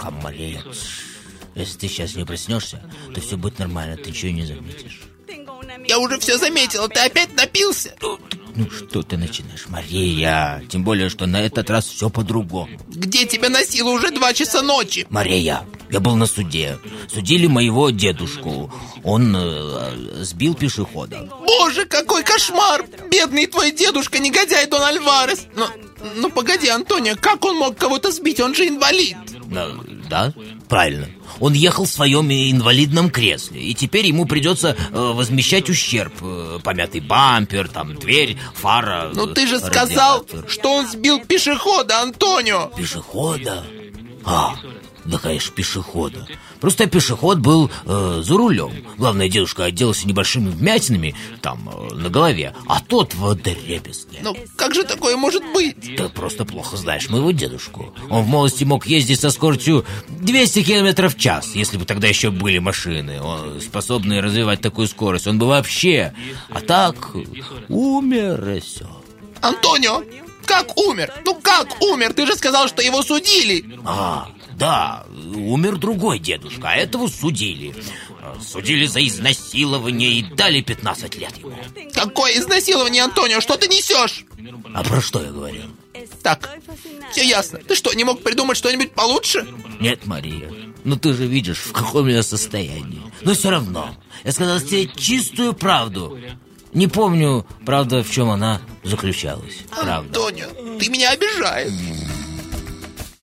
Мария. Если ты сейчас не проснешься, то все будет нормально, ты ничего не заметишь. Я уже все заметила, ты опять напился? Ну что ты начинаешь, Мария? Тем более, что на этот раз все по-другому. Где тебя носило уже 2 часа ночи? Мария, я был на суде. Судили моего дедушку. Он сбил пешехода. Боже, какой кошмар! Бедный твой дедушка, негодяй Дон Альварес. Ну погоди, Антонио, как он мог кого-то сбить? Он же инвалид. Да, правильно. Он ехал в своем инвалидном кресле, и теперь ему придется возмещать ущерб. Помятый бампер, там, дверь, фара. Ну ты же сказал, что он сбил пешехода, Антонио. Пешехода? Да, конечно, пешехода. Просто пешеход был за рулем. Главное, дедушка отделался небольшими вмятинами там на голове, а тот в дребезге. Ну как же такое может быть? Ты просто плохо знаешь моего дедушку. Он в молодости мог ездить со скоростью 200 км в час, если бы тогда еще были машины, способные развивать такую скорость. Он бы вообще... А так умер и все. Антонио, как умер? Ну как умер? Ты же сказал, что его судили. Да, умер другой дедушка, а этого судили. Судили за изнасилование и дали 15 лет ему. Какое изнасилование, Антонио? Что ты несешь? А про что я говорил? Так, все ясно. Ты что, не мог придумать что-нибудь получше? Нет, Мария, ну ты же видишь, в каком я состоянии. Но все равно, я сказал тебе чистую правду. Не помню, правда, в чем она заключалась. Правда. Антонио, ты меня обижаешь.